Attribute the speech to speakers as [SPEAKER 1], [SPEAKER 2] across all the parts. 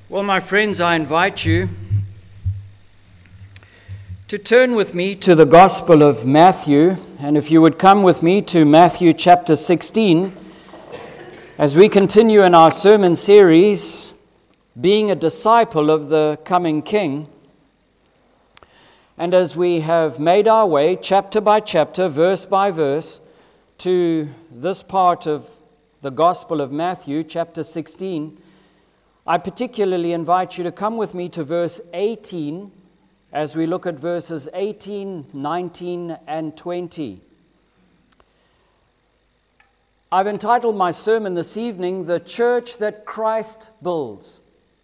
[SPEAKER 1] Well, my friends, I invite you to turn with me to the Gospel of Matthew, and if you would come with me to Matthew chapter 16, as we continue in our sermon series, Being a Disciple of the Coming King, and as we have made our way chapter by chapter, verse by verse, to this part of the Gospel of Matthew, chapter 16, I particularly invite you to come with me to verse 18 as we look at verses 18, 19, and 20. I've entitled my sermon this evening, The Church That Christ Builds.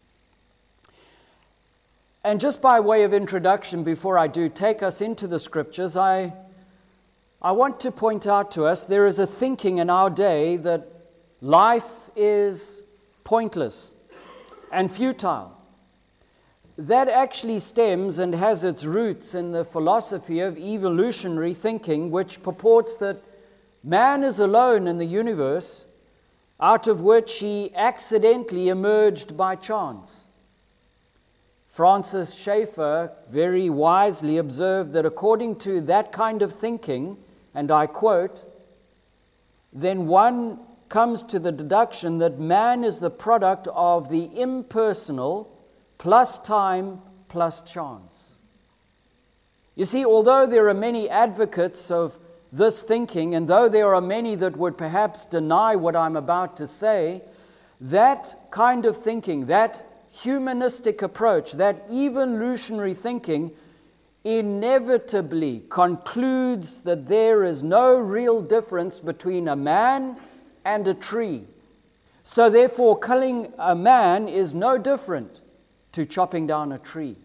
[SPEAKER 1] And just by way of introduction, before I do take us into the scriptures, I want to point out to us there is a thinking in our day that life is pointless and futile. That actually stems and has its roots in the philosophy of evolutionary thinking, which purports that man is alone in the universe, out of which he accidentally emerged by chance. Francis Schaeffer very wisely observed that according to that kind of thinking, and I quote, then one comes to the deduction that man is the product of the impersonal plus time plus chance. You see, although there are many advocates of this thinking, and though there are many that would perhaps deny what I'm about to say, that kind of thinking, that humanistic approach, that evolutionary thinking, inevitably concludes that there is no real difference between a man and a tree. So therefore, killing a man is no different to chopping down a tree.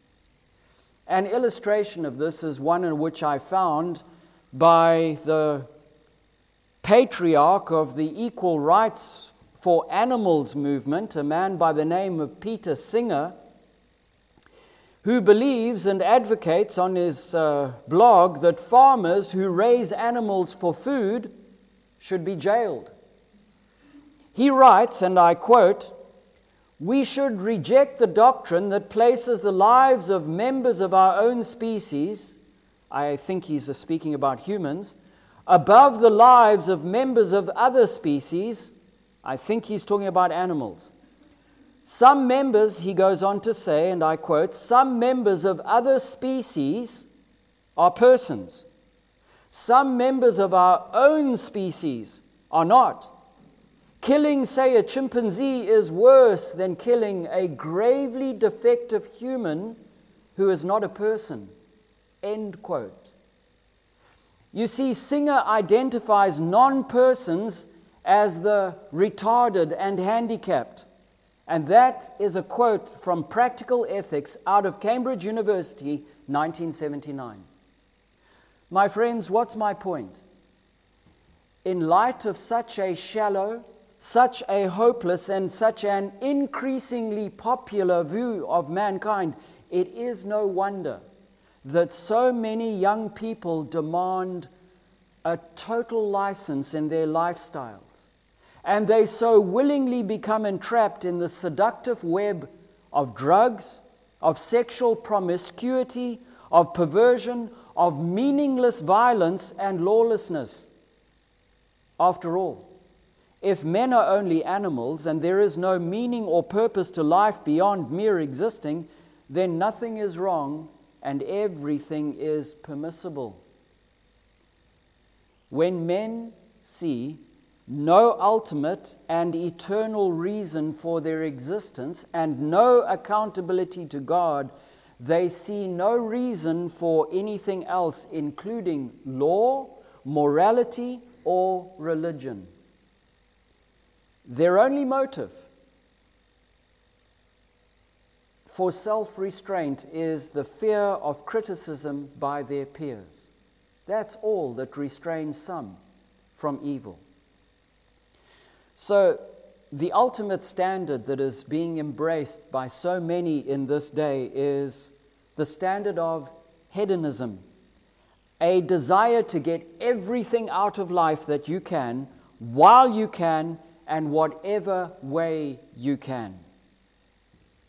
[SPEAKER 1] An illustration of this is one in which I found by the patriarch of the Equal Rights for Animals movement, a man by the name of Peter Singer, who believes and advocates on his blog that farmers who raise animals for food should be jailed. He writes, and I quote, "We should reject the doctrine that places the lives of members of our own species," I think he's speaking about humans, "above the lives of members of other species," I think he's talking about animals. "Some members," he goes on to say, and I quote, "some members of other species are persons. Some members of our own species are not. Killing, say, a chimpanzee is worse than killing a gravely defective human who is not a person." End quote. You see, Singer identifies non-persons as the retarded and handicapped. And that is a quote from Practical Ethics out of Cambridge University, 1979. My friends, what's my point? In light of such a shallow, such a hopeless, and such an increasingly popular view of mankind, it is no wonder that so many young people demand a total license in their lifestyles. And they so willingly become entrapped in the seductive web of drugs, of sexual promiscuity, of perversion, of meaningless violence and lawlessness. After all, if men are only animals and there is no meaning or purpose to life beyond mere existing, then nothing is wrong and everything is permissible. When men see no ultimate and eternal reason for their existence and no accountability to God, they see no reason for anything else, including law, morality, or religion. Their only motive for self-restraint is the fear of criticism by their peers. That's all that restrains some from evil. So, the ultimate standard that is being embraced by so many in this day is the standard of hedonism, a desire to get everything out of life that you can, while you can, and whatever way you can.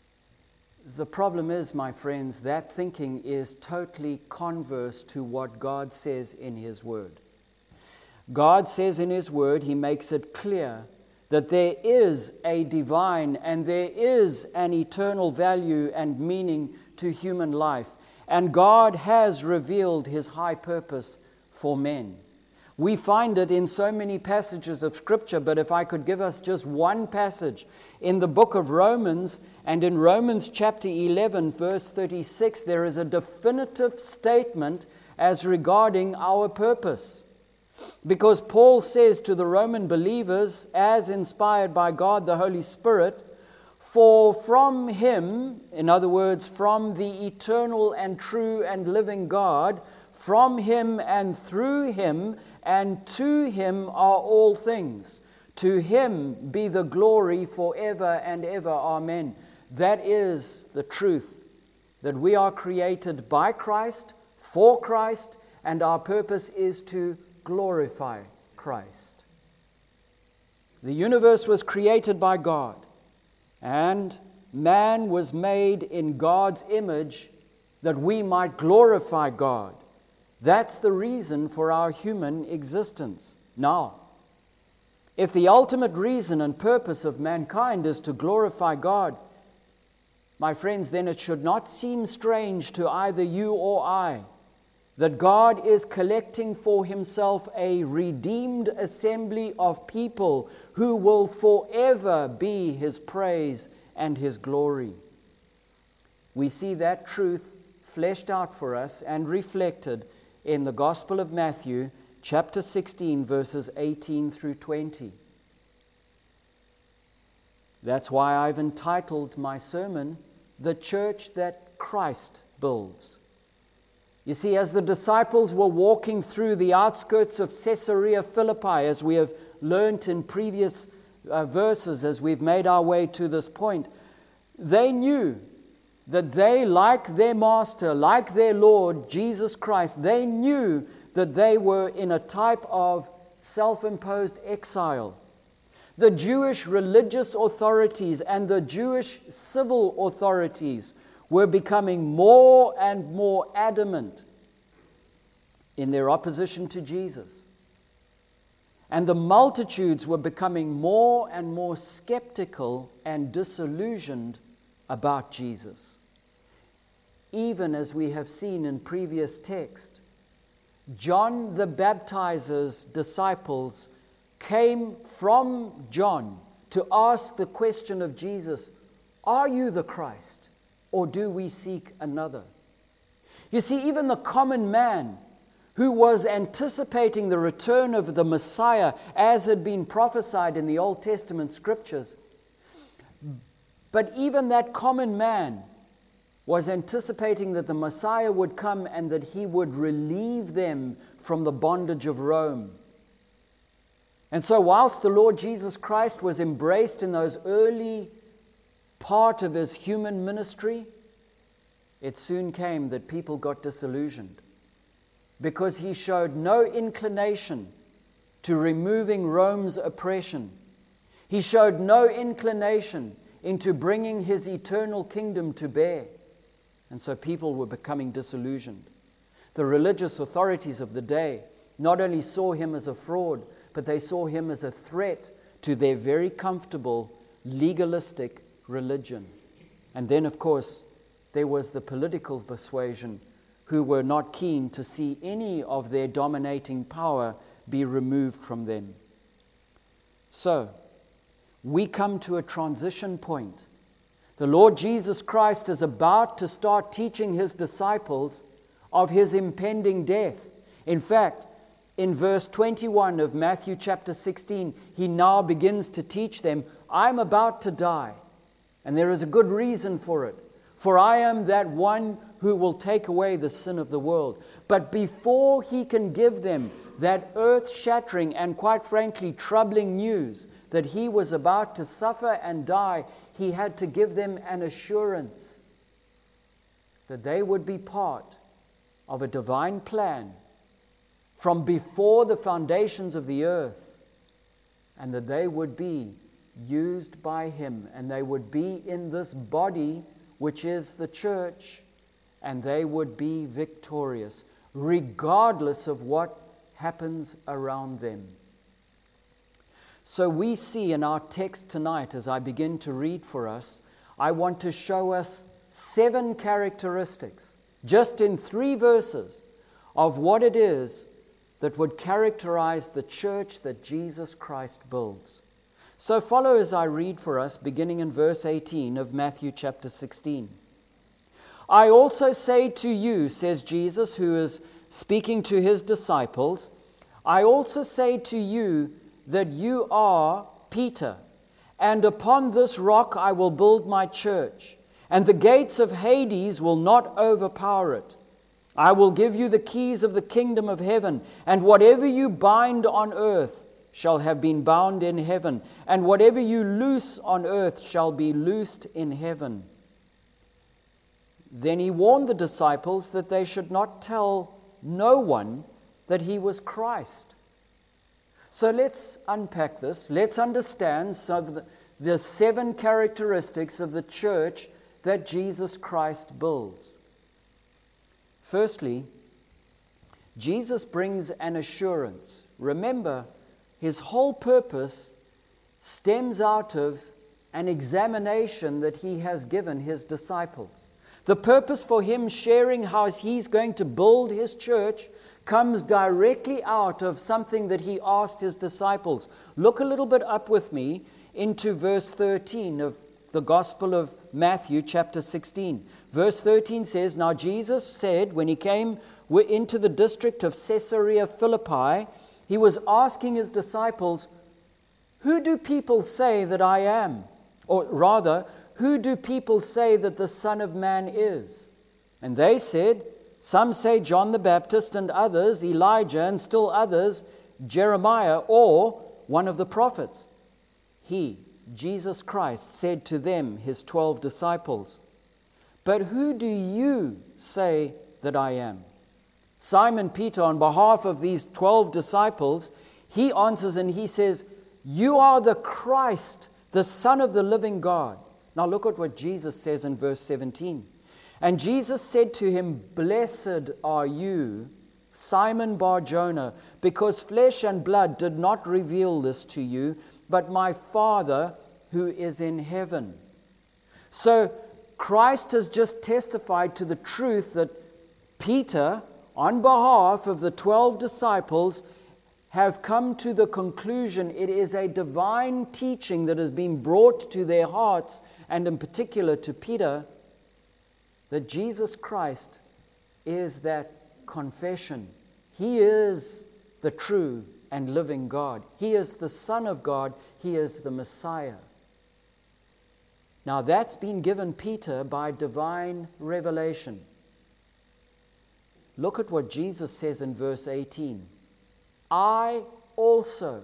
[SPEAKER 1] The problem is, my friends, that thinking is totally converse to what God says in His Word. God says in His Word, He makes it clear that there is a divine and there is an eternal value and meaning to human life. And God has revealed His high purpose for men. We find it in so many passages of Scripture, but if I could give us just one passage in the book of Romans, and in Romans chapter 11, verse 36, there is a definitive statement as regarding our purpose. Because Paul says to the Roman believers, as inspired by God the Holy Spirit, for from Him, in other words, from the eternal and true and living God, from Him and through Him and to Him are all things. To Him be the glory forever and ever. Amen. That is the truth, that we are created by Christ, for Christ, and our purpose is to glorify Christ. The universe was created by God, and man was made in God's image that we might glorify God. That's the reason for our human existence. Now, if the ultimate reason and purpose of mankind is to glorify God, my friends, then it should not seem strange to either you or I that God is collecting for Himself a redeemed assembly of people who will forever be His praise and His glory. We see that truth fleshed out for us and reflected in the Gospel of Matthew, chapter 16, verses 18 through 20. That's why I've entitled my sermon, "The Church That Christ Builds." You see, as the disciples were walking through the outskirts of Caesarea Philippi, as we have learnt in previous verses, as we've made our way to this point, they knew that they, like their Master, like their Lord, Jesus Christ, they knew that they were in a type of self-imposed exile. The Jewish religious authorities and the Jewish civil authorities were becoming more and more adamant in their opposition to Jesus. And the multitudes were becoming more and more skeptical and disillusioned about Jesus. Even as we have seen in previous text, John the Baptizer's disciples came from John to ask the question of Jesus, "Are you the Christ, or do we seek another?" You see, even the common man who was anticipating the return of the Messiah as had been prophesied in the Old Testament scriptures, but even that common man was anticipating that the Messiah would come and that He would relieve them from the bondage of Rome. And so whilst the Lord Jesus Christ was embraced in those early part of His human ministry, it soon came that people got disillusioned because He showed no inclination to removing Rome's oppression. He showed no inclination into bringing His eternal kingdom to bear. And so people were becoming disillusioned. The religious authorities of the day not only saw Him as a fraud, but they saw Him as a threat to their very comfortable, legalistic religion. And then, of course, there was the political persuasion who were not keen to see any of their dominating power be removed from them. So, we come to a transition point. The Lord Jesus Christ is about to start teaching His disciples of His impending death. In fact, in verse 21 of Matthew chapter 16, He now begins to teach them, "I'm about to die, and there is a good reason for it. For I am that one who will take away the sin of the world." But before He can give them that earth-shattering and quite frankly troubling news that He was about to suffer and die, He had to give them an assurance that they would be part of a divine plan from before the foundations of the earth, and that they would be used by Him, and they would be in this body which is the church, and they would be victorious, regardless of what happens around them. So we see in our text tonight, as I begin to read for us, I want to show us 7 characteristics, just in 3 verses, of what it is that would characterize the church that Jesus Christ builds. So follow as I read for us, beginning in verse 18 of Matthew chapter 16. I also say to you, says Jesus, who is speaking to his disciples, I also say to you that you are Peter, and upon this rock I will build my church, and the gates of Hades will not overpower it. I will give you the keys of the kingdom of heaven, and whatever you bind on earth shall have been bound in heaven, and whatever you loose on earth shall be loosed in heaven. Then he warned the disciples that they should not tell no one that he was Christ. So let's unpack this. Let's understand some of the 7 characteristics of the church that Jesus Christ builds. Firstly, Jesus brings an assurance. Remember, his whole purpose stems out of an examination that he has given his disciples. The purpose for him sharing how he's going to build his church comes directly out of something that he asked his disciples. Look a little bit up with me into verse 13 of the Gospel of Matthew chapter 16. Verse 13 says, Now Jesus said, when he came into the district of Caesarea Philippi, he was asking his disciples, who do people say that I am? Or rather, who do people say that the Son of Man is? And they said, some say John the Baptist, and others Elijah, and still others Jeremiah, or one of the prophets. He, Jesus Christ, said to them, his 12 disciples, but who do you say that I am? Simon Peter, on behalf of these 12 disciples, he answers and he says, you are the Christ, the Son of the living God. Now look at what Jesus says in verse 17. And Jesus said to him, blessed are you, Simon Bar-Jonah, because flesh and blood did not reveal this to you, but my Father who is in heaven. So Christ has just testified to the truth that Peter, on behalf of the 12 disciples, have come to the conclusion it is a divine teaching that has been brought to their hearts, and in particular to Peter, that Jesus Christ is that confession. He is the true and living God. He is the Son of God. He is the Messiah. Now that's been given Peter by divine revelation. Look at what Jesus says in verse 18. I also.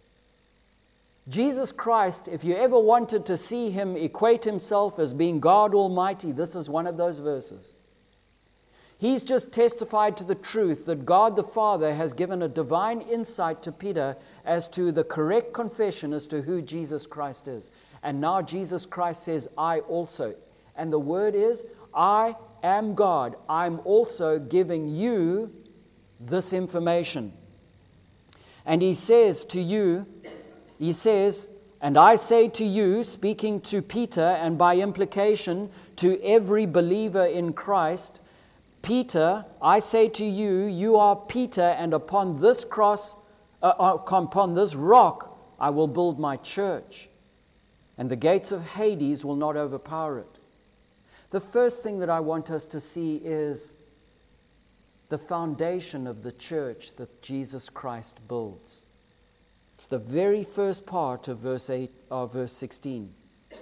[SPEAKER 1] Jesus Christ, if you ever wanted to see him equate himself as being God Almighty, this is one of those verses. He's just testified to the truth that God the Father has given a divine insight to Peter as to the correct confession as to who Jesus Christ is. And now Jesus Christ says, I also. And the word is, I am God. I'm also giving you this information. And he says to you, he says, and I say to you, speaking to Peter, and by implication to every believer in Christ, Peter, I say to you, you are Peter, and upon this upon this rock, I will build my church, and the gates of Hades will not overpower it. The first thing that I want us to see is the foundation of the church that Jesus Christ builds. It's the very first part of verse 18.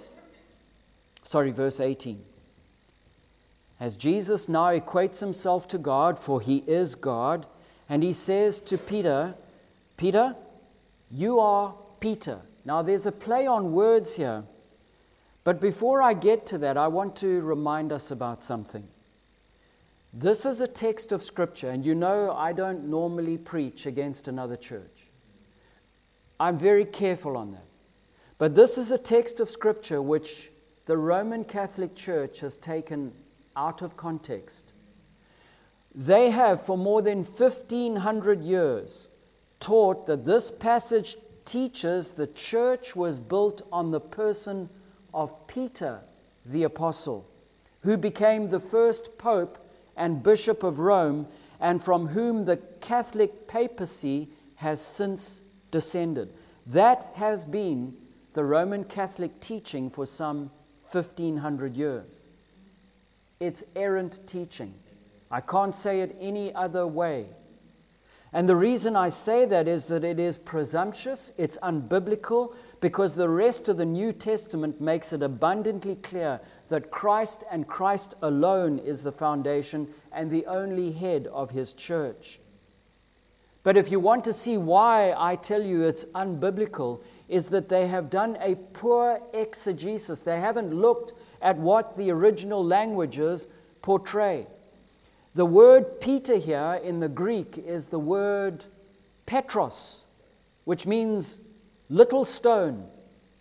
[SPEAKER 1] As Jesus now equates himself to God, for he is God, and he says to Peter, Peter, you are Peter. Now there's a play on words here, but before I get to that, I want to remind us about something. This is a text of Scripture, and you know I don't normally preach against another church. I'm very careful on that. But this is a text of Scripture which the Roman Catholic Church has taken out of context. They have, for more than 1,500 years, taught that this passage teaches the church was built on the person of Peter the Apostle, who became the first Pope and Bishop of Rome, and from whom the Catholic papacy has since descended. That has been the Roman Catholic teaching for some 1,500 years. It's errant teaching. I can't say it any other way. And the reason I say that is that it is presumptuous, it's unbiblical, because the rest of the New Testament makes it abundantly clear that Christ and Christ alone is the foundation and the only head of his church. But if you want to see why I tell you it's unbiblical, is that they have done a poor exegesis. They haven't looked at what the original languages portray. The word Peter here in the Greek is the word Petros, which means little stone.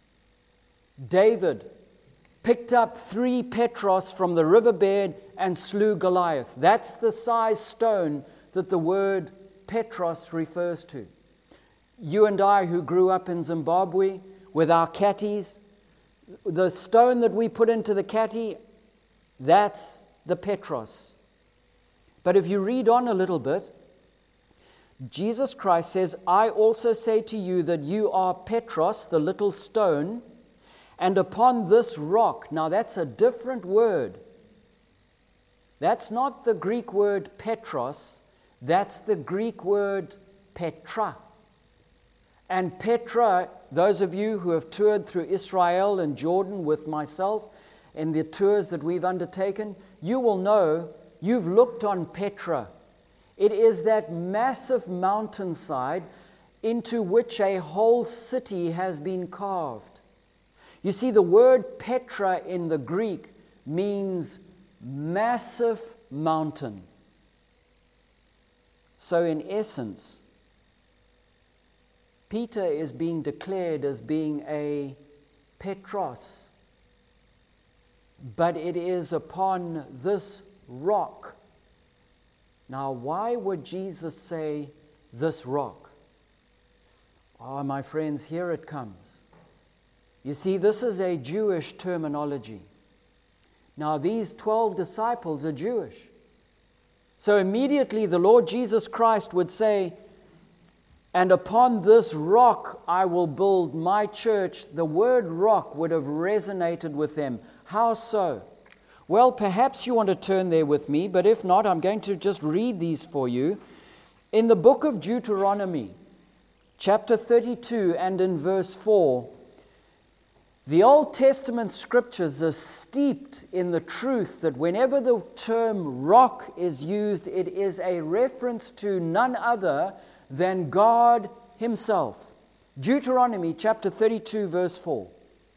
[SPEAKER 1] David picked up 3 Petros from the riverbed and slew Goliath. That's the size stone that the word Petros refers to. You and I, who grew up in Zimbabwe with our catties, the stone that we put into the catty, that's the Petros. But if you read on a little bit, Jesus Christ says, I also say to you that you are Petros, the little stone, and upon this rock. Now that's a different word. That's not the Greek word Petros, that's the Greek word Petra. And Petra, those of you who have toured through Israel and Jordan with myself in the tours that we've undertaken, you will know, you've looked on Petra. It is that massive mountainside into which a whole city has been carved. You see, the word Petra in the Greek means massive mountain. So in essence, Peter is being declared as being a Petros, but it is upon this rock. Now, why would Jesus say this rock? Oh, my friends, here it comes. You see, this is a Jewish terminology. Now, these 12 disciples are Jewish. So immediately the Lord Jesus Christ would say, and upon this rock I will build my church. The word rock would have resonated with them. How so? Well, perhaps you want to turn there with me, but if not, I'm going to just read these for you. In the book of Deuteronomy, chapter 32 and in verse 4, the Old Testament scriptures are steeped in the truth that whenever the term rock is used, it is a reference to none other than God himself. Deuteronomy chapter 32 verse 4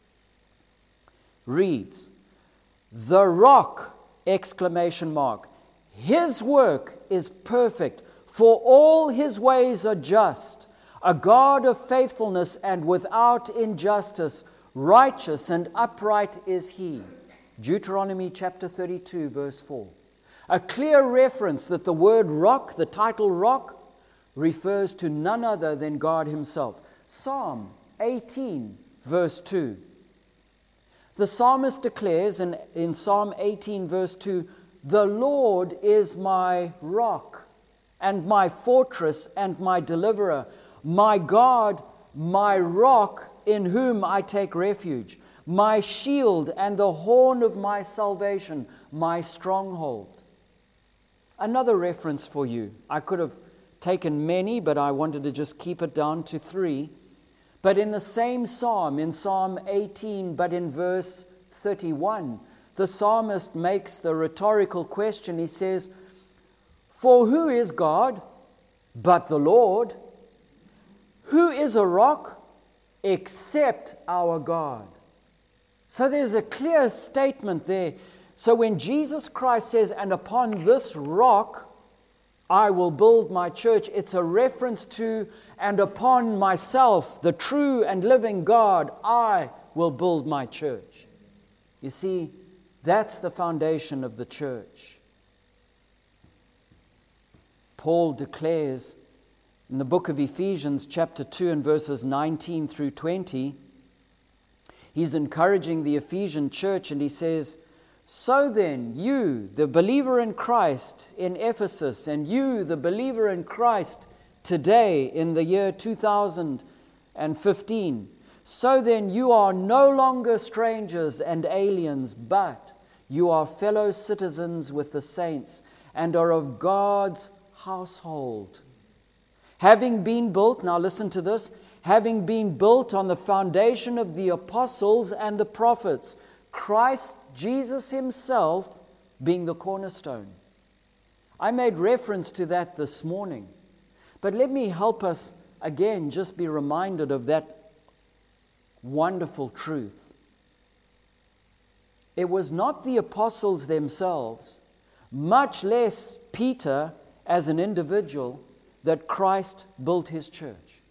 [SPEAKER 1] reads, "The rock, exclamation mark, his work is perfect, for all his ways are just, a God of faithfulness and without injustice, righteous and upright is he." Deuteronomy chapter 32 verse 4. A clear reference that the word rock, the title rock, refers to none other than God himself. Psalm 18 verse 2. The psalmist declares in Psalm 18 verse 2, "The Lord is my rock and my fortress and my deliverer, my God, my rock in whom I take refuge, my shield and the horn of my salvation, my stronghold." Another reference for you. I could have taken many, but I wanted to just keep it down to 3. But in the same psalm, in Psalm 18, but in verse 31, the psalmist makes the rhetorical question. He says, "For who is God but the Lord? Who is a rock except our God?" So there's a clear statement there. So when Jesus Christ says, "And upon this rock I will build my church," it's a reference to, and upon myself, the true and living God, I will build my church. You see, that's the foundation of the church. Paul declares in the book of Ephesians, chapter 2 and verses 19 through 20, he's encouraging the Ephesian church, and he says, "So then, you, the believer in Christ in Ephesus, and you, the believer in Christ today in the year 2015, so then you are no longer strangers and aliens, but you are fellow citizens with the saints and are of God's household. Having been built," now listen to this, "having been built on the foundation of the apostles and the prophets, Christ Jesus himself being the cornerstone." I made reference to that this morning, but let me help us again just be reminded of that wonderful truth. It was not the apostles themselves, much less Peter as an individual, that Christ built his church.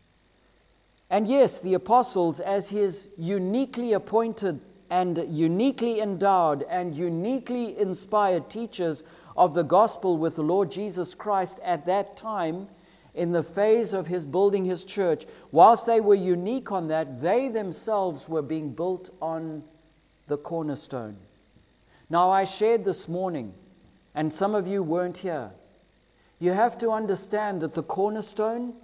[SPEAKER 1] And yes, the apostles, as his uniquely appointed and uniquely endowed and uniquely inspired teachers of the gospel with the Lord Jesus Christ at that time, in the phase of his building his church, whilst they were unique on that, they themselves were being built on the cornerstone. Now, I shared this morning, and some of you weren't here. You have to understand that the cornerstone,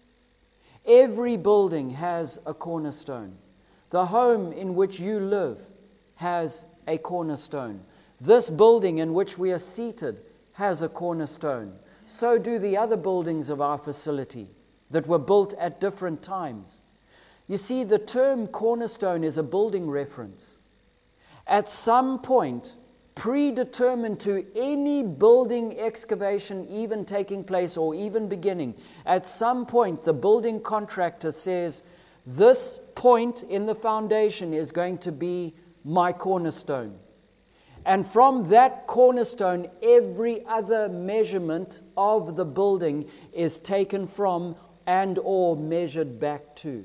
[SPEAKER 1] every building has a cornerstone. The home in which you live has a cornerstone. This building in which we are seated has a cornerstone. So do the other buildings of our facility that were built at different times. You see, the term cornerstone is a building reference. At some point, predetermined to any building excavation even taking place or even beginning, at some point the building contractor says, this point in the foundation is going to be my cornerstone. And from that cornerstone, every other measurement of the building is taken from and or measured back to.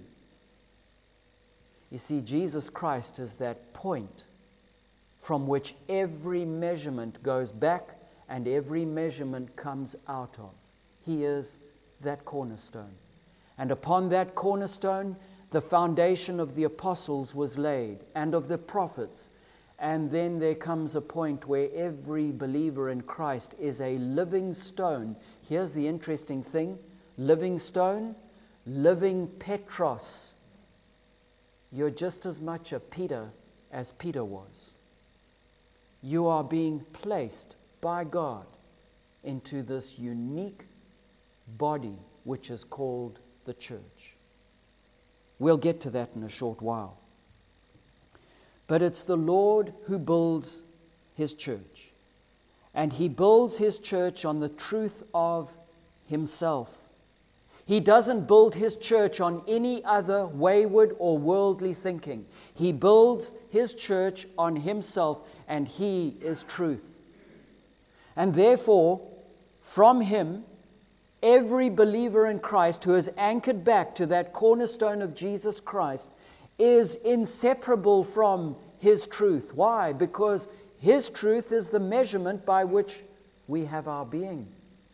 [SPEAKER 1] You see, Jesus Christ is that point from which every measurement goes back and every measurement comes out of. He is that cornerstone. And upon that cornerstone, the foundation of the apostles was laid and of the prophets. And then there comes a point where every believer in Christ is a living stone. Here's the interesting thing. Living stone, living Petros. You're just as much a Peter as Peter was. You are being placed by God into this unique body which is called the church. We'll get to that in a short while. But it's the Lord who builds his church. And he builds his church on the truth of himself. He doesn't build his church on any other wayward or worldly thinking. He builds his church on himself, and he is truth. And therefore, from him, every believer in Christ who is anchored back to that cornerstone of Jesus Christ is inseparable from his truth. Why? Because his truth is the measurement by which we have our being.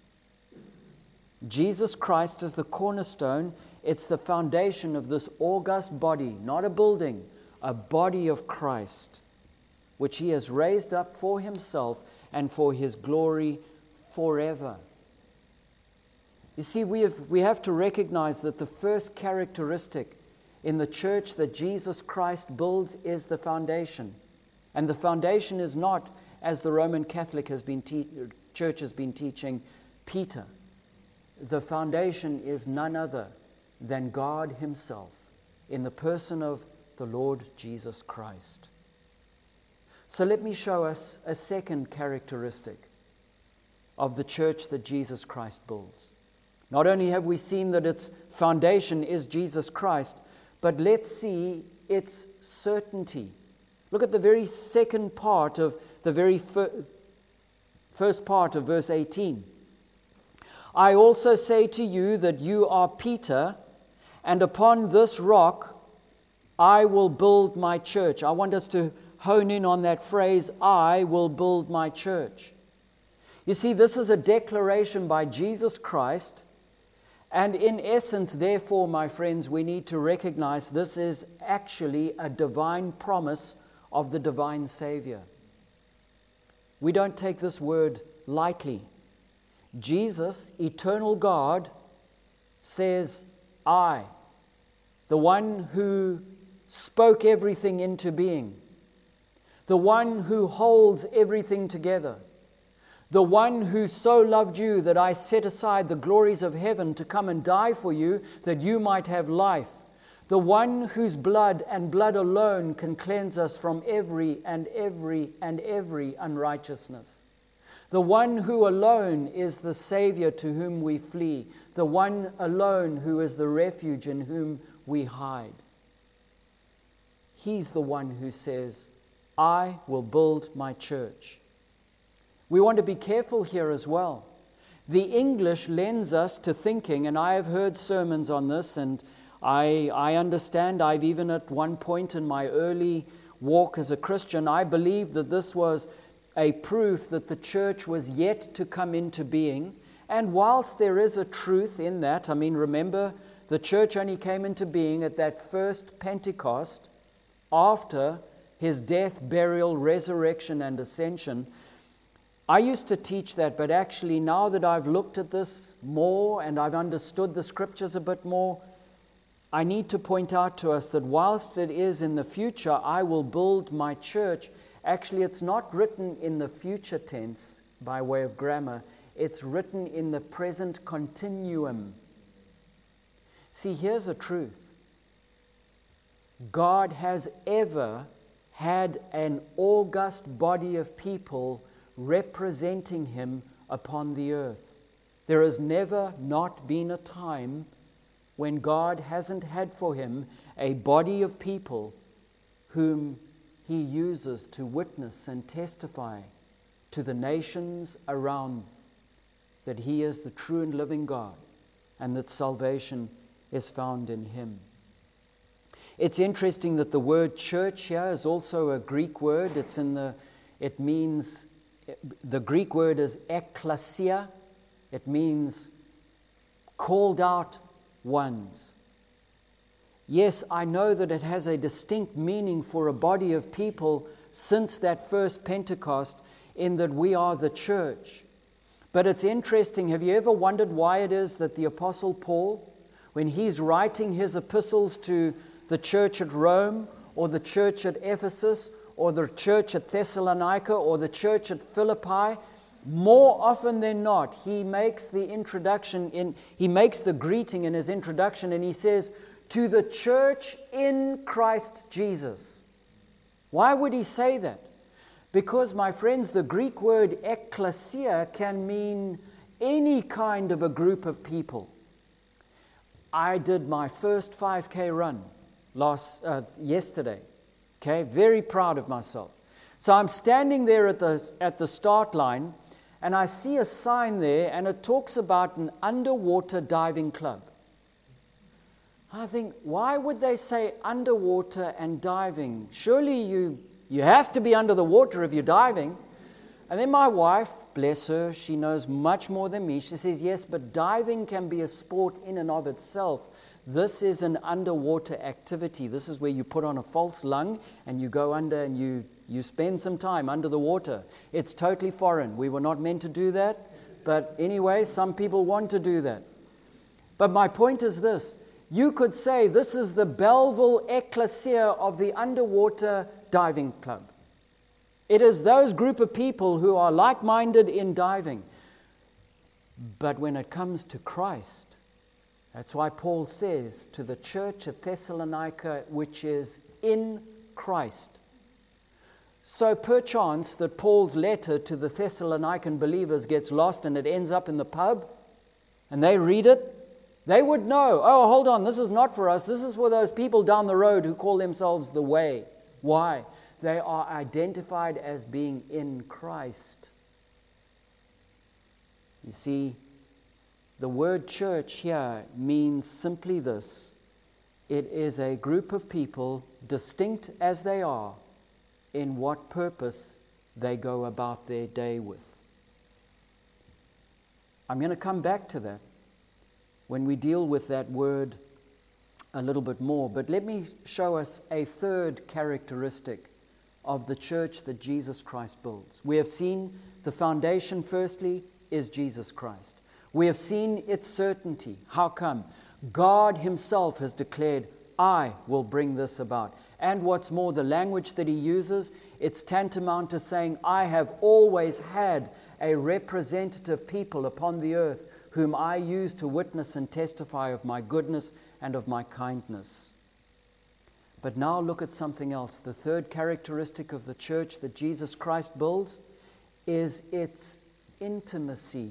[SPEAKER 1] Jesus Christ is the cornerstone. It's the foundation of this august body, not a building, a body of Christ, which he has raised up for himself and for his glory forever. You see, we have to recognize that the first characteristic in the church that Jesus Christ builds is the foundation. And the foundation is not, as the Roman Catholic Church has been teaching, Peter. The foundation is none other than God himself in the person of the Lord Jesus Christ. So let me show us a second characteristic of the church that Jesus Christ builds. Not only have we seen that its foundation is Jesus Christ, but let's see its certainty. Look at the very second part of the very first part of verse 18. I also say to you that you are Peter, and upon this rock I will build my church. I want us to hone in on that phrase, I will build my church. You see, this is a declaration by Jesus Christ, and in essence, therefore, my friends, we need to recognize this is actually a divine promise of the divine Savior. We don't take this word lightly. Jesus, eternal God, says, I, the one who spoke everything into being, the one who holds everything together, the one who so loved you that I set aside the glories of heaven to come and die for you that you might have life, the one whose blood and blood alone can cleanse us from every unrighteousness, the one who alone is the Savior to whom we flee, the one alone who is the refuge in whom we hide. He's the one who says, I will build my church. We want to be careful here as well. The English lends us to thinking, and I have heard sermons on this, and I understand, I've even at one point in my early walk as a Christian, I believed that this was a proof that the church was yet to come into being. And whilst there is a truth in that, I mean, remember, the church only came into being at that first Pentecost after his death, burial, resurrection, and ascension. I used to teach that, but actually now that I've looked at this more and I've understood the scriptures a bit more, I need to point out to us that whilst it is in the future, I will build my church, actually it's not written in the future tense by way of grammar, it's written in the present continuum. See, here's a truth. God has ever had an august body of people representing him upon the earth. There has never not been a time when God hasn't had for him a body of people whom he uses to witness and testify to the nations around that he is the true and living God and that salvation is found in him. It's interesting that the word church here is also a Greek word. It means, the Greek word is ekklesia. It means called out ones. Yes, I know that it has a distinct meaning for a body of people since that first Pentecost, in that we are the church. But it's interesting, have you ever wondered why it is that the Apostle Paul, when he's writing his epistles to the church at Rome, or the church at Ephesus, or the church at Thessalonica, or the church at Philippi, more often than not, he makes the greeting in his introduction, and he says, to the church in Christ Jesus. Why would he say that? Because, my friends, the Greek word ekklesia can mean any kind of a group of people. I did my first 5K run yesterday. Okay, very proud of myself. So I'm standing there at the start line, and I see a sign there, and it talks about an underwater diving club. I think, why would they say underwater and diving? Surely you have to be under the water if you're diving. And then my wife, bless her, she knows much more than me. She says, yes, but diving can be a sport in and of itself. This is an underwater activity. This is where you put on a false lung and you go under and you spend some time under the water. It's totally foreign. We were not meant to do that. But anyway, some people want to do that. But my point is this. You could say this is the Belleville Ecclesia of the underwater diving club. It is those group of people who are like-minded in diving. But when it comes to Christ, that's why Paul says to the church at Thessalonica, which is in Christ. So perchance that Paul's letter to the Thessalonican believers gets lost and it ends up in the pub, and they read it, they would know, oh, hold on, this is not for us. This is for those people down the road who call themselves the way. Why? They are identified as being in Christ. You see, the word church here means simply this. It is a group of people, distinct as they are, in what purpose they go about their day with. I'm going to come back to that when we deal with that word a little bit more, but let me show us a third characteristic of the church that Jesus Christ builds. We have seen the foundation, firstly, is Jesus Christ. We have seen its certainty. How come? God himself has declared, I will bring this about. And what's more, the language that he uses, it's tantamount to saying, I have always had a representative people upon the earth whom I use to witness and testify of my goodness and of my kindness. But now look at something else. The third characteristic of the church that Jesus Christ builds is its intimacy.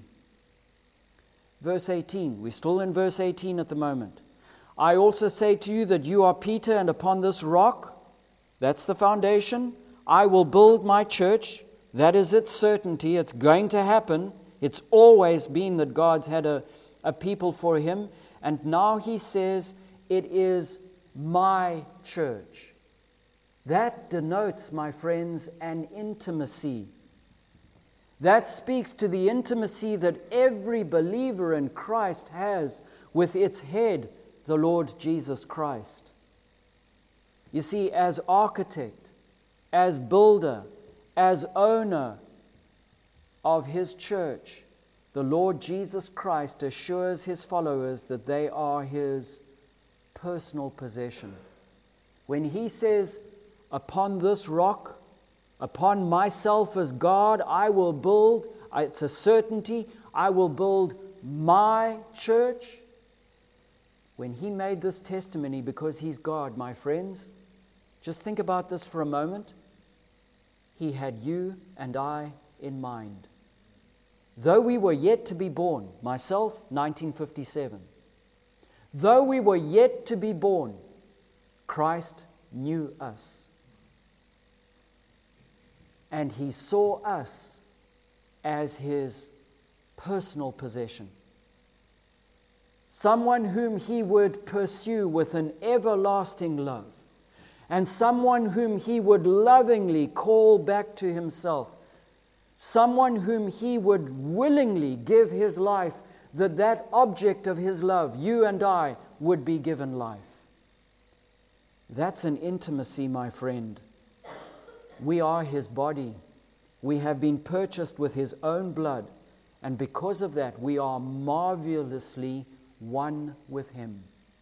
[SPEAKER 1] Verse 18, we're still in verse 18 at the moment. I also say to you that you are Peter, and upon this rock, that's the foundation, I will build my church. That is its certainty. It's going to happen. It's always been that God's had a people for him. And now he says, it is my church. That denotes, my friends, an intimacy. That speaks to the intimacy that every believer in Christ has with its head, the Lord Jesus Christ. You see, as architect, as builder, as owner of his church, the Lord Jesus Christ assures his followers that they are his personal possession. When he says, upon this rock, upon myself as God, I will build, it's a certainty, I will build my church. When he made this testimony, because he's God, my friends, just think about this for a moment. He had you and I in mind. Though we were yet to be born, myself, 1957. Though we were yet to be born, Christ knew us. And he saw us as his personal possession. Someone whom he would pursue with an everlasting love. And someone whom he would lovingly call back to himself. Someone whom he would willingly give his life, that that object of his love, you and I, would be given life. That's an intimacy, my friend. We are his body. We have been purchased with his own blood. And because of that, we are marvelously one with him.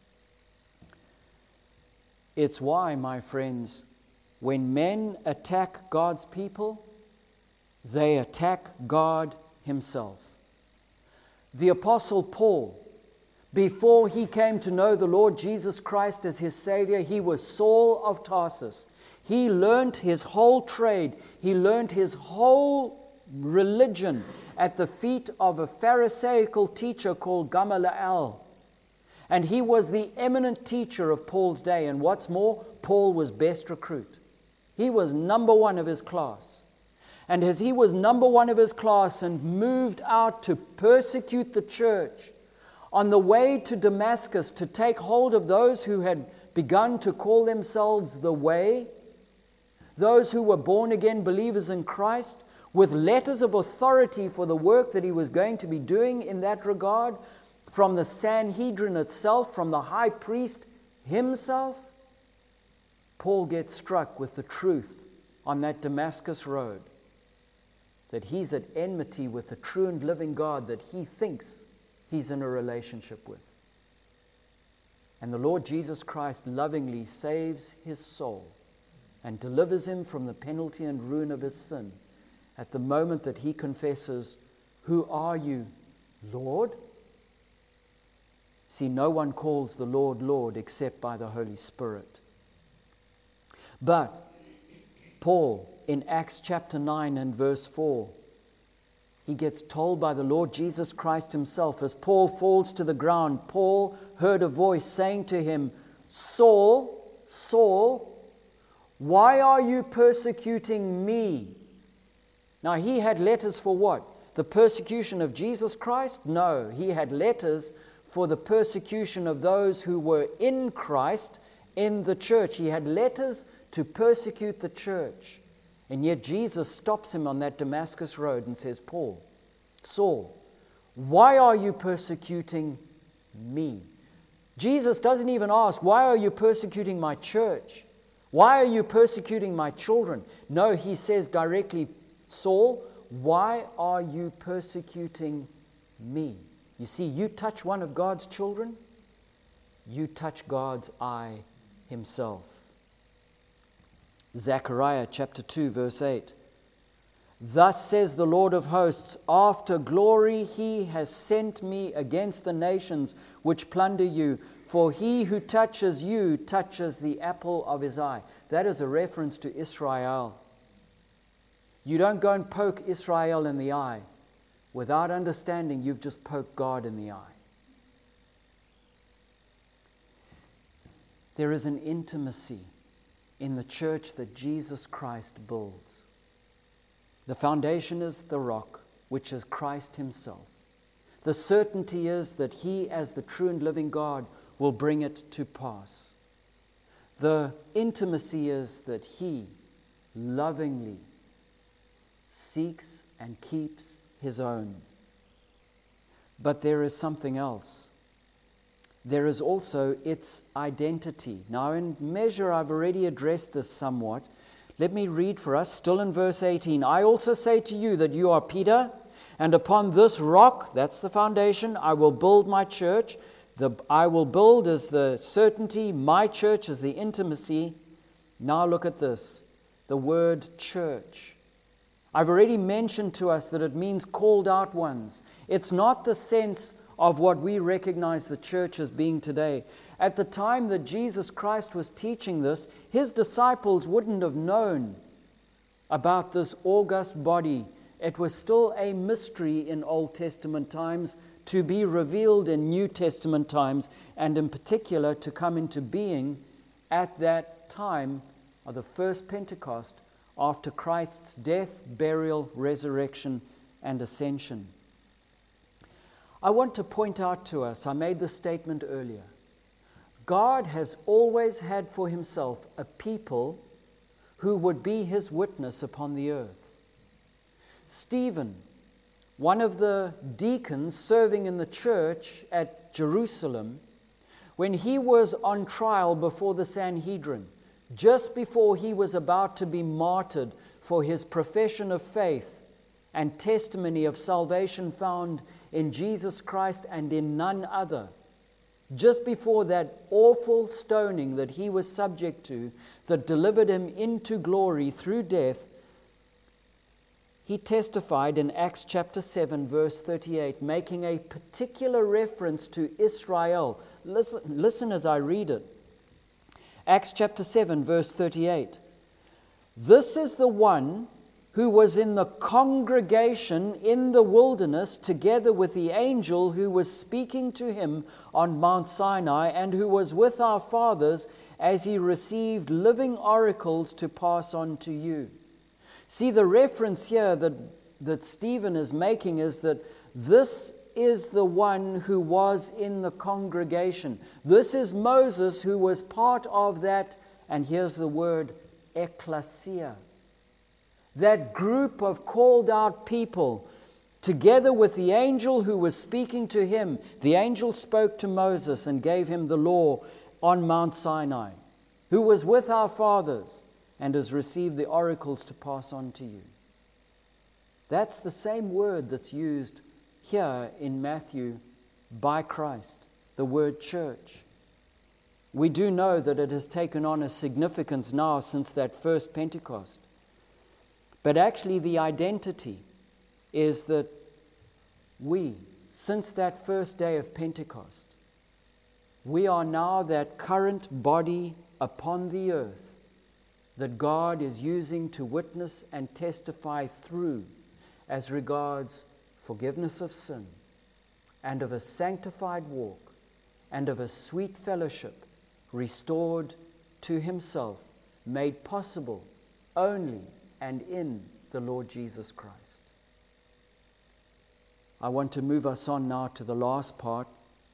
[SPEAKER 1] It's why, my friends, when men attack God's people, they attack God himself. The Apostle Paul, before he came to know the Lord Jesus Christ as his Savior, he was Saul of Tarsus. He learned his whole trade. He learned his whole religion at the feet of a Pharisaical teacher called Gamaliel. And he was the eminent teacher of Paul's day. And what's more, Paul was best recruit. He was number one of his class. And as he was number one of his class and moved out to persecute the church, on the way to Damascus to take hold of those who had begun to call themselves the Way, those who were born-again believers in Christ, with letters of authority for the work that he was going to be doing in that regard, from the Sanhedrin itself, from the high priest himself, Paul gets struck with the truth on that Damascus road, that he's at enmity with the true and living God that he thinks he's in a relationship with. And the Lord Jesus Christ lovingly saves his soul and delivers him from the penalty and ruin of his sin at the moment that he confesses, "Who are you, Lord?" See, no one calls the Lord, Lord, except by the Holy Spirit. But Paul, in Acts chapter 9 and verse 4, he gets told by the Lord Jesus Christ himself, as Paul falls to the ground, Paul heard a voice saying to him, "Saul, Saul, why are you persecuting me?" Now, he had letters for what? The persecution of Jesus Christ? No, he had letters for the persecution of those who were in Christ in the church. He had letters to persecute the church. And yet Jesus stops him on that Damascus road and says, Paul, Saul, why are you persecuting me? Jesus doesn't even ask, why are you persecuting my church? Why are you persecuting my children? No, he says directly, Saul, why are you persecuting me? You see, you touch one of God's children, you touch God's eye himself. Zechariah chapter 2, verse 8. Thus says the Lord of hosts, after glory he has sent me against the nations which plunder you, for he who touches you touches the apple of his eye. That is a reference to Israel. You don't go and poke Israel in the eye. Without understanding, you've just poked God in the eye. There is an intimacy in the church that Jesus Christ builds. The foundation is the rock, which is Christ himself. The certainty is that he, as the true and living God, will bring it to pass. The intimacy is that he lovingly seeks and keeps his own. But there is something else. There is also its identity. Now, in measure, I've already addressed this somewhat. Let me read for us, still in verse 18. I also say to you that you are Peter, and upon this rock, that's the foundation, I will build my church. I will build is the certainty, my church is the intimacy. Now look at this, the word church. I've already mentioned to us that it means called out ones. It's not the sense of what we recognize the church as being today. At the time that Jesus Christ was teaching this, his disciples wouldn't have known about this august body. It was still a mystery in Old Testament times to be revealed in New Testament times, and in particular to come into being at that time of the first Pentecost after Christ's death, burial, resurrection, and ascension. I want to point out to us, I made this statement earlier, God has always had for himself a people who would be his witness upon the earth. Stephen, one of the deacons serving in the church at Jerusalem, when he was on trial before the Sanhedrin, just before he was about to be martyred for his profession of faith and testimony of salvation found in Jesus Christ and in none other, just before that awful stoning that he was subject to, that delivered him into glory through death, he testified in Acts chapter 7, verse 38, making a particular reference to Israel. Listen as I read it. Acts chapter 7, verse 38. This is the one who was in the congregation in the wilderness together with the angel who was speaking to him on Mount Sinai, and who was with our fathers as he received living oracles to pass on to you. See, the reference here that Stephen is making is that this is the one who was in the congregation. This is Moses, who was part of that, and here's the word, ecclesia. That group of called out people, together with the angel who was speaking to him. The angel spoke to Moses and gave him the law on Mount Sinai, who was with our fathers and has received the oracles to pass on to you. That's the same word that's used here in Matthew by Christ, the word church. We do know that it has taken on a significance now since that first Pentecost. But actually the identity is that we, since that first day of Pentecost, we are now that current body upon the earth that God is using to witness and testify through as regards forgiveness of sin and of a sanctified walk and of a sweet fellowship restored to himself, made possible only and in the Lord Jesus Christ. I want to move us on now to the last part.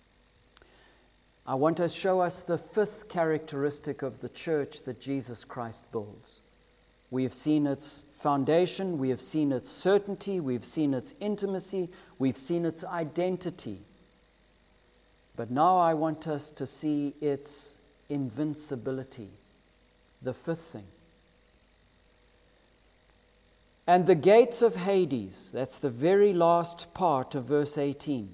[SPEAKER 1] I want to show us the fifth characteristic of the church that Jesus Christ builds. We have seen its foundation, we have seen its certainty, we've seen its intimacy, we've seen its identity. But now I want us to see its invincibility, the fifth thing. And the gates of Hades, that's the very last part of verse 18.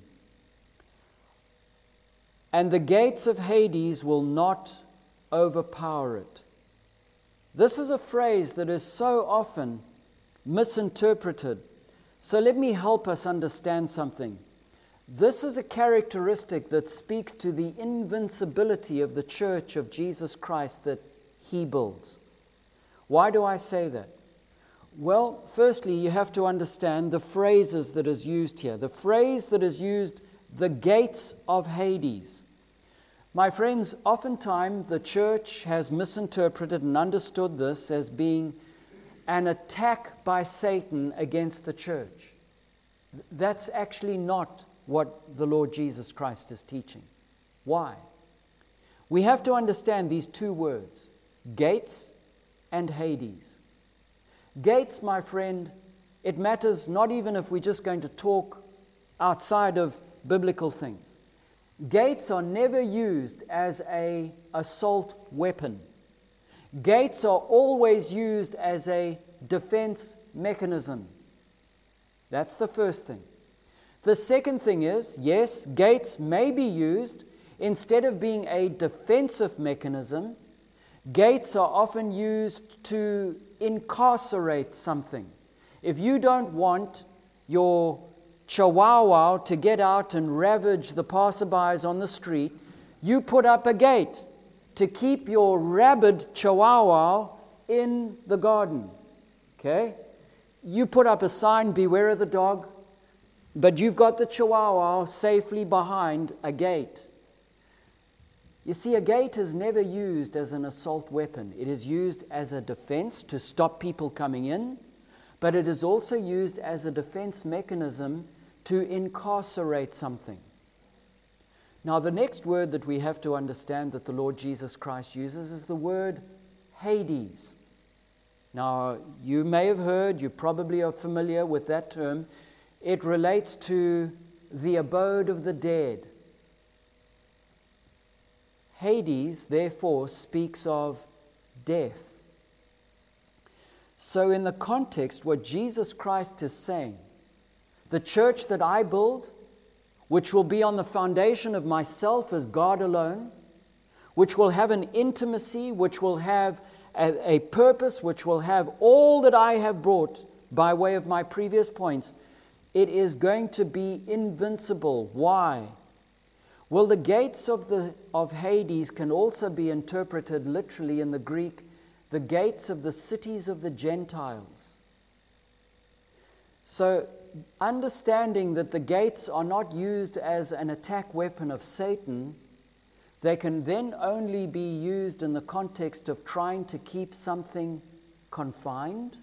[SPEAKER 1] And the gates of Hades will not overpower it. This is a phrase that is so often misinterpreted. So let me help us understand something. This is a characteristic that speaks to the invincibility of the church of Jesus Christ that he builds. Why do I say that? Well, firstly, you have to understand the phrases that is used here. The phrase that is used, the gates of Hades. My friends, oftentimes the church has misinterpreted and understood this as being an attack by Satan against the church. That's actually not what the Lord Jesus Christ is teaching. Why? We have to understand these two words, gates and Hades. Gates, my friend, it matters not even if we're just going to talk outside of biblical things. Gates are never used as an assault weapon. Gates are always used as a defense mechanism. That's the first thing. The second thing is, yes, gates may be used instead of being a defensive mechanism. Gates are often used to incarcerate something. If you don't want your chihuahua to get out and ravage the passerbys on the street, you put up a gate to keep your rabid chihuahua in the garden. Okay? You put up a sign, beware of the dog, but you've got the chihuahua safely behind a gate. You see, a gate is never used as an assault weapon. It is used as a defense to stop people coming in, but it is also used as a defense mechanism to incarcerate something. Now, the next word that we have to understand that the Lord Jesus Christ uses is the word Hades. Now, you may have heard, you probably are familiar with that term. It relates to the abode of the dead. Hades, therefore, speaks of death. So in the context, what Jesus Christ is saying, the church that I build, which will be on the foundation of myself as God alone, which will have an intimacy, which will have a purpose, which will have all that I have brought by way of my previous points, it is going to be invincible. Why? Well, the gates of Hades can also be interpreted literally in the Greek, the gates of the cities of the Gentiles. So, understanding that the gates are not used as an attack weapon of Satan, they can then only be used in the context of trying to keep something confined.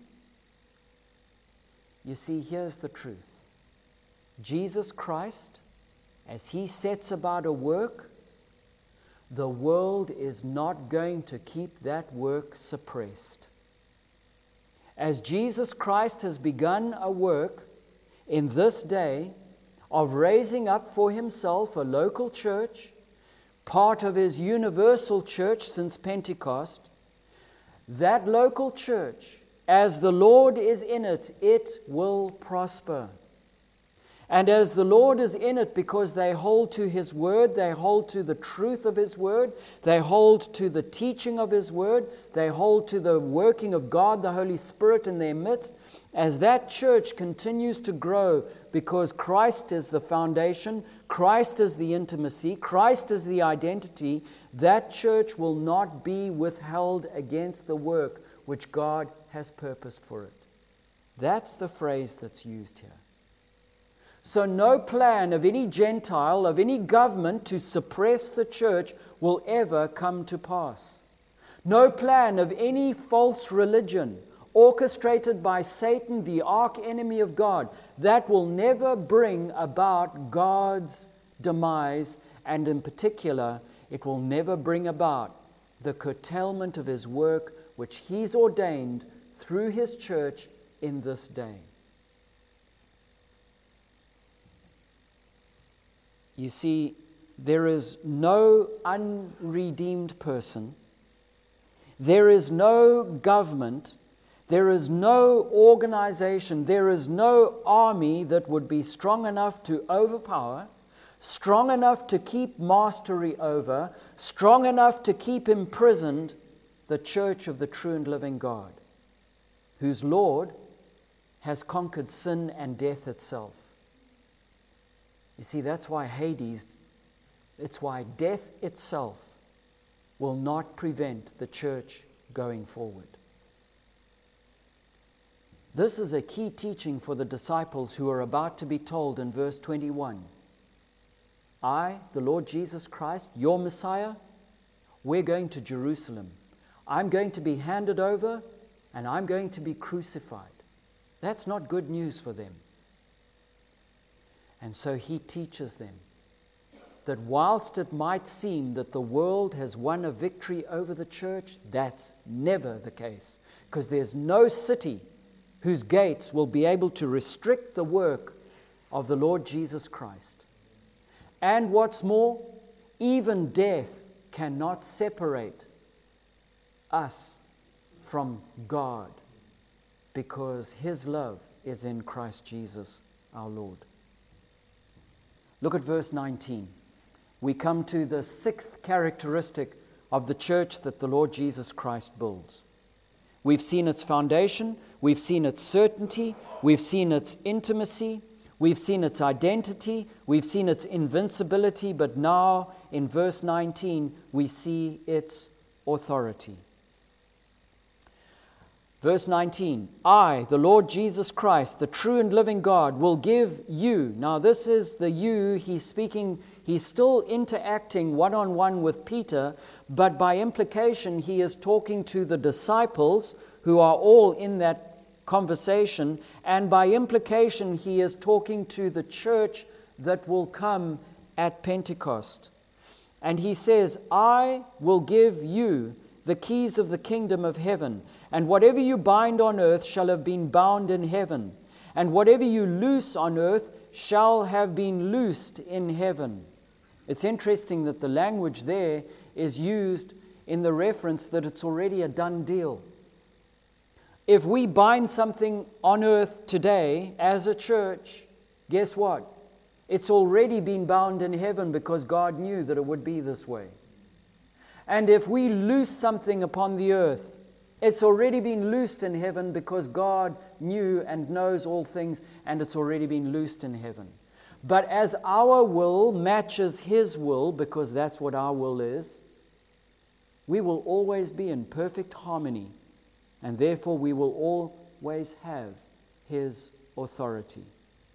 [SPEAKER 1] You see, here's the truth. Jesus Christ, as he sets about a work, the world is not going to keep that work suppressed. As Jesus Christ has begun a work in this day of raising up for himself a local church, part of his universal church since Pentecost, that local church, as the Lord is in it, it will prosper. And as the Lord is in it because they hold to his word, they hold to the truth of his word, they hold to the teaching of his word, they hold to the working of God, the Holy Spirit in their midst, as that church continues to grow because Christ is the foundation, Christ is the intimacy, Christ is the identity, that church will not be withheld against the work which God has purposed for it. That's the phrase that's used here. So no plan of any Gentile, of any government to suppress the church will ever come to pass. No plan of any false religion orchestrated by Satan, the arch enemy of God, that will never bring about God's demise, and in particular, it will never bring about the curtailment of his work which he's ordained through His church in this day. You see, there is no unredeemed person, there is no government, there is no organization, there is no army that would be strong enough to overpower, strong enough to keep mastery over, strong enough to keep imprisoned the church of the true and living God, whose Lord has conquered sin and death itself. You see, that's why Hades, it's why death itself will not prevent the church going forward. This is a key teaching for the disciples who are about to be told in verse 21. I, the Lord Jesus Christ, your Messiah, we're going to Jerusalem. I'm going to be handed over and I'm going to be crucified. That's not good news for them. And so he teaches them that whilst it might seem that the world has won a victory over the church, that's never the case, because there's no city whose gates will be able to restrict the work of the Lord Jesus Christ. And what's more, even death cannot separate us from God, because His love is in Christ Jesus our Lord. Look at verse 19. We come to the sixth characteristic of the church that the Lord Jesus Christ builds. We've seen its foundation, we've seen its certainty, we've seen its intimacy, we've seen its identity, we've seen its invincibility, but now in verse 19 we see its authority. Verse 19, I, the Lord Jesus Christ, the true and living God, will give you. Now this is the you, he's speaking, he's still interacting one-on-one with Peter, but by implication he is talking to the disciples who are all in that conversation, and by implication he is talking to the church that will come at Pentecost. And he says, I will give you the keys of the kingdom of heaven, and whatever you bind on earth shall have been bound in heaven, and whatever you loose on earth shall have been loosed in heaven. It's interesting that the language there is used in the reference that it's already a done deal. If we bind something on earth today as a church, guess what? It's already been bound in heaven, because God knew that it would be this way. And if we loose something upon the earth, it's already been loosed in heaven, because God knew and knows all things, and it's already been loosed in heaven. But as our will matches His will, because that's what our will is, we will always be in perfect harmony, and therefore we will always have His authority.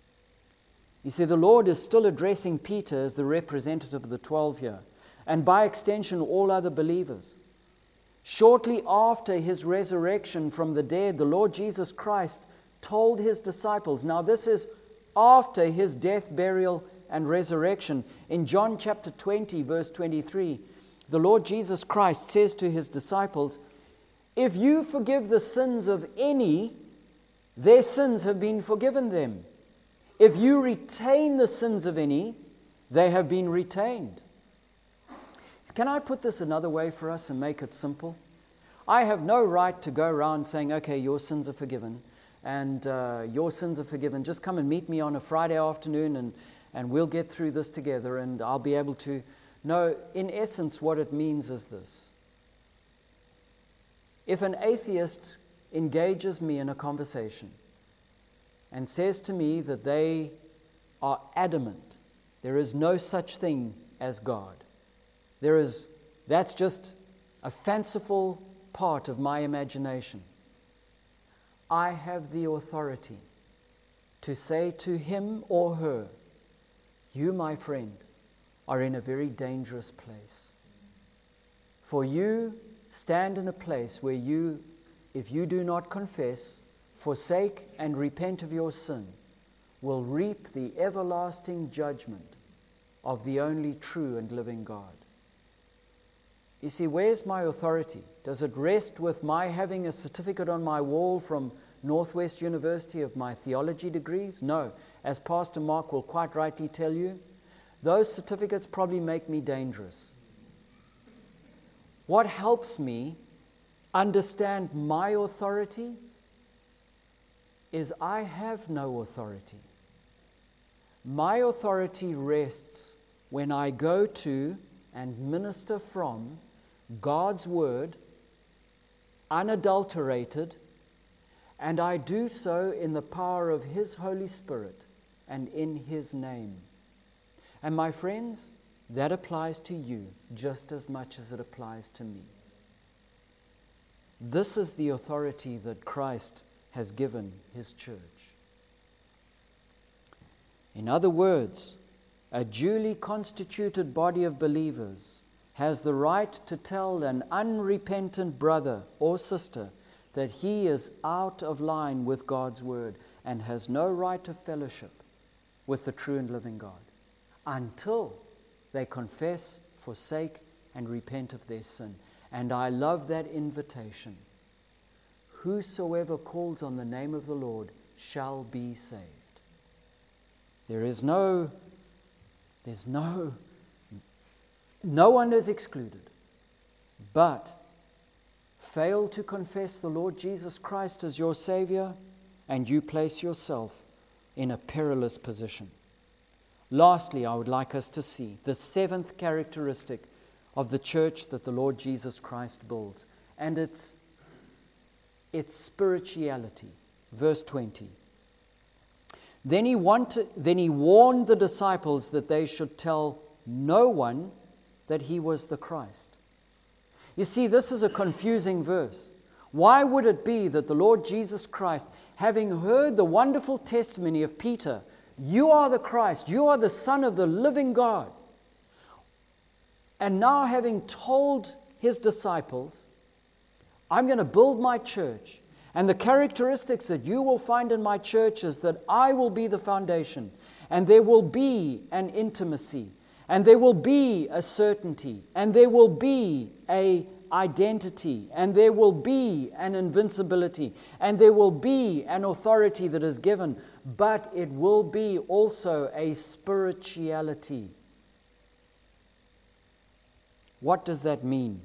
[SPEAKER 1] You see, the Lord is still addressing Peter as the representative of the 12 here, and by extension all other believers. Shortly after His resurrection from the dead, the Lord Jesus Christ told His disciples, now this is after His death, burial, and resurrection. In John chapter 20, verse 23, the Lord Jesus Christ says to His disciples, if you forgive the sins of any, their sins have been forgiven them. If you retain the sins of any, they have been retained. Can I put this another way for us and make it simple? I have no right to go around saying, okay, your sins are forgiven, and your sins are forgiven. Just come and meet me on a Friday afternoon, and we'll get through this together, and I'll be able to. No, in essence, what it means is this. If an atheist engages me in a conversation and says to me that they are adamant, there is no such thing as God. That's just a fanciful part of my imagination. I have the authority to say to him or her, you, my friend, are in a very dangerous place. For you stand in a place where you, if you do not confess, forsake, and repent of your sin, will reap the everlasting judgment of the only true and living God. You see, where's my authority? Does it rest with my having a certificate on my wall from Northwest University of my theology degrees? No. As Pastor Mark will quite rightly tell you, those certificates probably make me dangerous. What helps me understand my authority is I have no authority. My authority rests when I go to and minister from God's Word, unadulterated, and I do so in the power of His Holy Spirit and in His name. And my friends, that applies to you just as much as it applies to me. This is the authority that Christ has given His church. In other words, a duly constituted body of believers has the right to tell an unrepentant brother or sister that he is out of line with God's Word and has no right of fellowship with the true and living God until they confess, forsake, and repent of their sin. And I love that invitation. Whosoever calls on the name of the Lord shall be saved. No one is excluded. But fail to confess the Lord Jesus Christ as your Savior, and you place yourself in a perilous position. Lastly, I would like us to see the seventh characteristic of the church that the Lord Jesus Christ builds, and it's spirituality. Verse 20. Then he warned the disciples that they should tell no one that he was the Christ. You see, this is a confusing verse. Why would it be that the Lord Jesus Christ, having heard the wonderful testimony of Peter, you are the Christ, you are the Son of the living God, and now having told his disciples, I'm going to build my church, and the characteristics that you will find in my church is that I will be the foundation, and there will be an intimacy, and there will be a certainty, and there will be an identity, and there will be an invincibility, and there will be an authority that is given, but it will be also a spirituality. What does that mean?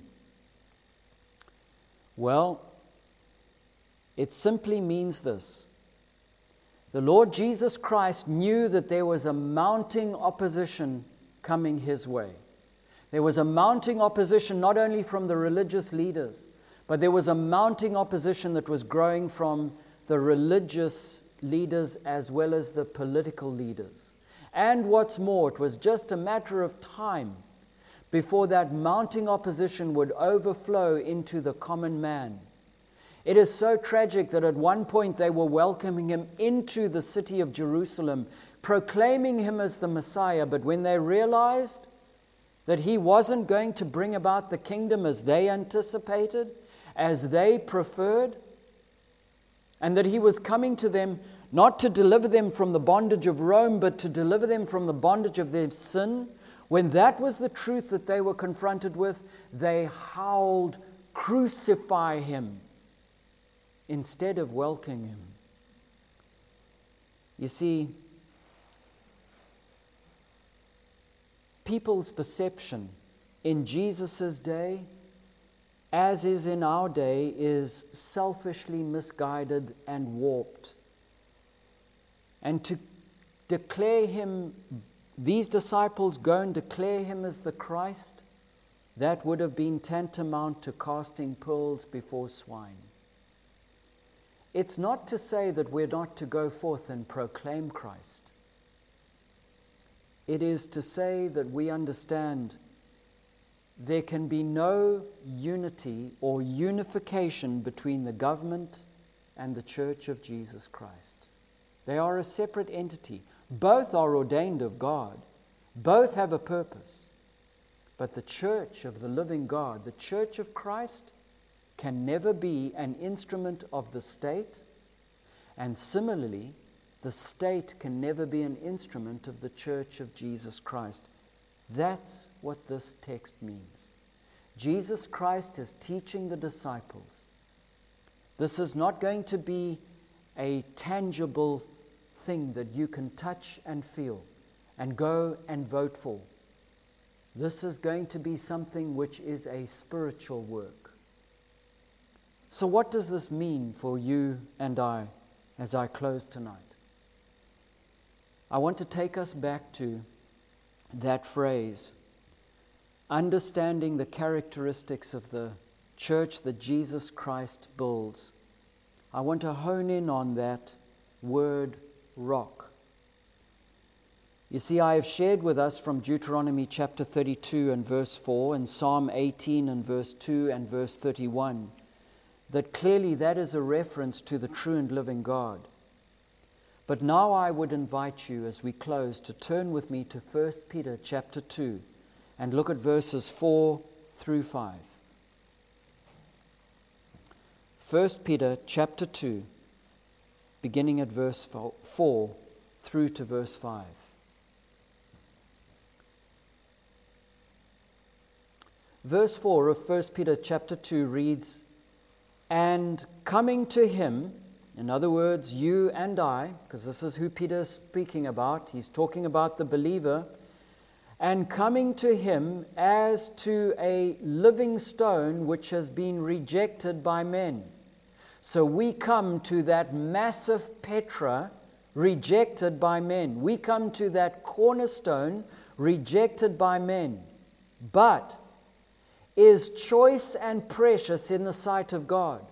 [SPEAKER 1] Well, it simply means this. The Lord Jesus Christ knew that there was a mounting opposition coming his way. There was a mounting opposition not only from the religious leaders, but there was a mounting opposition that was growing from the religious leaders as well as the political leaders. And what's more, it was just a matter of time before that mounting opposition would overflow into the common man. It is so tragic that at one point they were welcoming him into the city of Jerusalem, proclaiming him as the Messiah, but when they realized that he wasn't going to bring about the kingdom as they anticipated, as they preferred, and that he was coming to them not to deliver them from the bondage of Rome, but to deliver them from the bondage of their sin, when that was the truth that they were confronted with, they howled, "Crucify him," instead of welcoming him. You see, people's perception in Jesus' day, as is in our day, is selfishly misguided and warped. And to declare him, these disciples go and declare him as the Christ, that would have been tantamount to casting pearls before swine. It's not to say that we're not to go forth and proclaim Christ. It is to say that we understand there can be no unity or unification between the government and the Church of Jesus Christ. They are a separate entity. Both are ordained of God. Both have a purpose. But the Church of the living God, the Church of Christ, can never be an instrument of the state, and similarly, the state can never be an instrument of the Church of Jesus Christ. That's what this text means. Jesus Christ is teaching the disciples. This is not going to be a tangible thing that you can touch and feel and go and vote for. This is going to be something which is a spiritual work. So what does this mean for you and I as I close tonight? I want to take us back to that phrase, understanding the characteristics of the church that Jesus Christ builds. I want to hone in on that word, rock. You see, I have shared with us from Deuteronomy chapter 32 and verse 4 and Psalm 18 and verse 2 and verse 31 that clearly that is a reference to the true and living God. But now I would invite you as we close to turn with me to 1 Peter chapter 2 and look at verses 4 through 5. 1 Peter chapter 2, beginning at verse 4 through to verse 5. Verse 4 of 1 Peter chapter 2 reads, "And coming to him," in other words, you and I, because this is who Peter is speaking about. He's talking about the believer. "And coming to him as to a living stone which has been rejected by men." So we come to that massive Petra rejected by men. We come to that cornerstone rejected by men, but is choice and precious in the sight of God.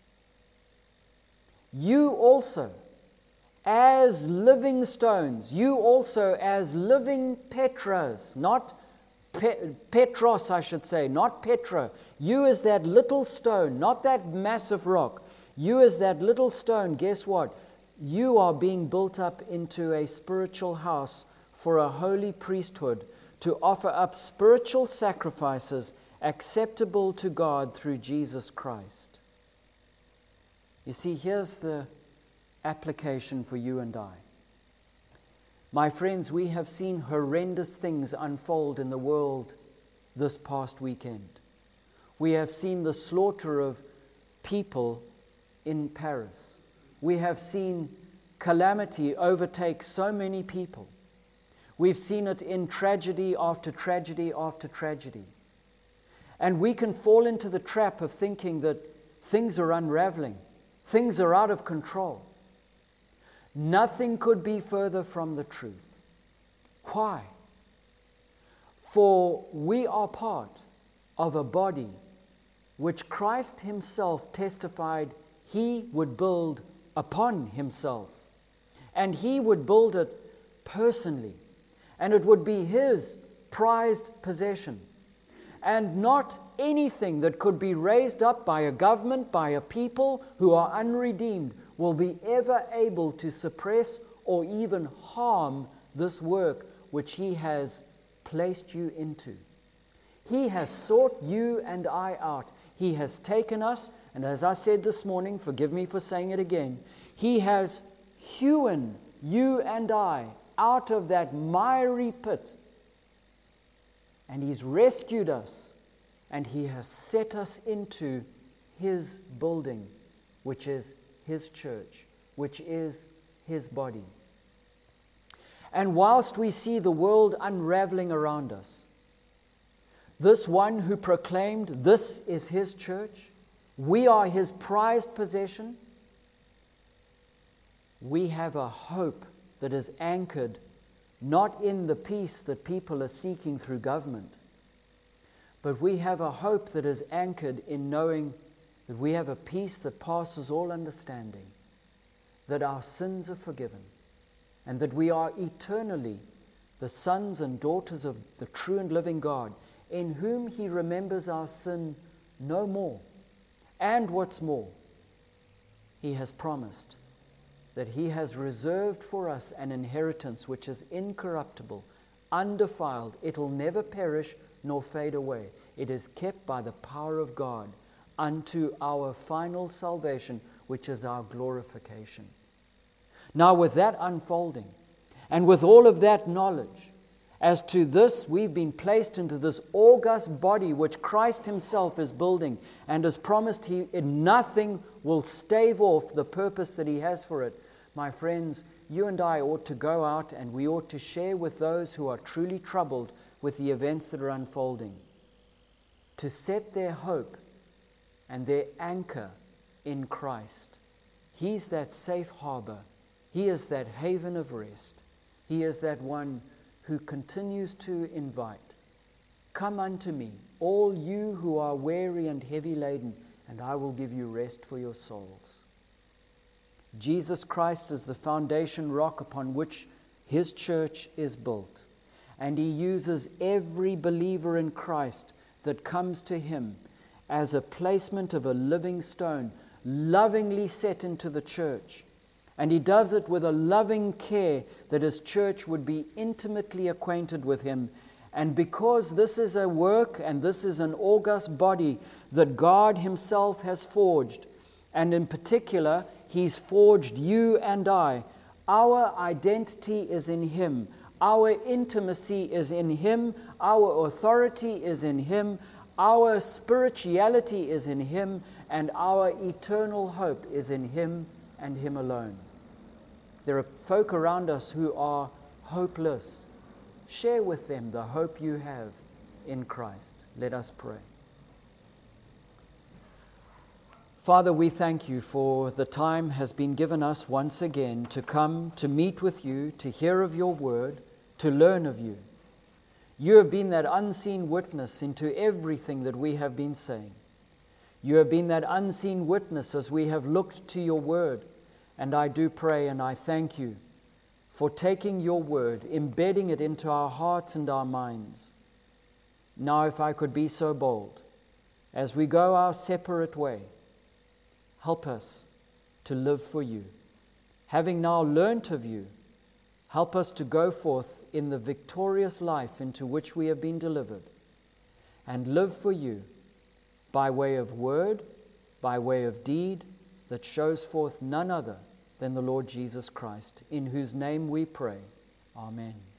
[SPEAKER 1] You also, as living stones, you also as living Petras, not Petros, I should say, not Petra. You as that little stone, not that massive rock. You as that little stone, guess what? You are being built up into a spiritual house for a holy priesthood to offer up spiritual sacrifices acceptable to God through Jesus Christ. You see, here's the application for you and I. My friends, we have seen horrendous things unfold in the world this past weekend. We have seen the slaughter of people in Paris. We have seen calamity overtake so many people. We've seen it in tragedy after tragedy after tragedy. And we can fall into the trap of thinking that things are unraveling. Things are out of control. Nothing could be further from the truth. Why? For we are part of a body which Christ himself testified he would build upon himself. And he would build it personally. And it would be his prized possession. And not anything that could be raised up by a government, by a people who are unredeemed, will be ever able to suppress or even harm this work which he has placed you into. He has sought you and I out. He has taken us, and as I said this morning, forgive me for saying it again, he has hewn you and I out of that miry pit. And he's rescued us, and he has set us into his building, which is his church, which is his body. And whilst we see the world unraveling around us, this one who proclaimed this is his church, we are his prized possession, we have a hope that is anchored not in the peace that people are seeking through government, but we have a hope that is anchored in knowing that we have a peace that passes all understanding, that our sins are forgiven, and that we are eternally the sons and daughters of the true and living God, in whom he remembers our sin no more. And what's more, he has promised that he has reserved for us an inheritance which is incorruptible, undefiled. It'll never perish nor fade away. It is kept by the power of God unto our final salvation, which is our glorification. Now, with that unfolding, and with all of that knowledge, As to this, we've been placed into this august body which Christ himself is building and has promised nothing will stave off the purpose that he has for it. My friends, you and I ought to go out and we ought to share with those who are truly troubled with the events that are unfolding, to set their hope and their anchor in Christ. He's that safe harbor. He is that haven of rest. He is that one who continues to invite, "Come unto me, all you who are weary and heavy laden, and I will give you rest for your souls." Jesus Christ is the foundation rock upon which his church is built, and he uses every believer in Christ that comes to him as a placement of a living stone, lovingly set into the church. And he does it with a loving care that his church would be intimately acquainted with him. And because this is a work and this is an august body that God himself has forged, and in particular, he's forged you and I, our identity is in him. Our intimacy is in him. Our authority is in him. Our spirituality is in him. And our eternal hope is in him and him alone. There are folk around us who are hopeless. Share with them the hope you have in Christ. Let us pray. Father, we thank you for the time has been given us once again to come to meet with you, to hear of your word, to learn of you. You have been that unseen witness into everything that we have been saying. You have been that unseen witness as we have looked to your word. And I do pray and I thank you for taking your word, embedding it into our hearts and our minds. Now, if I could be so bold, as we go our separate way, help us to live for you. Having now learnt of you, help us to go forth in the victorious life into which we have been delivered and live for you by way of word, by way of deed, that shows forth none other than the Lord Jesus Christ, in whose name we pray. Amen.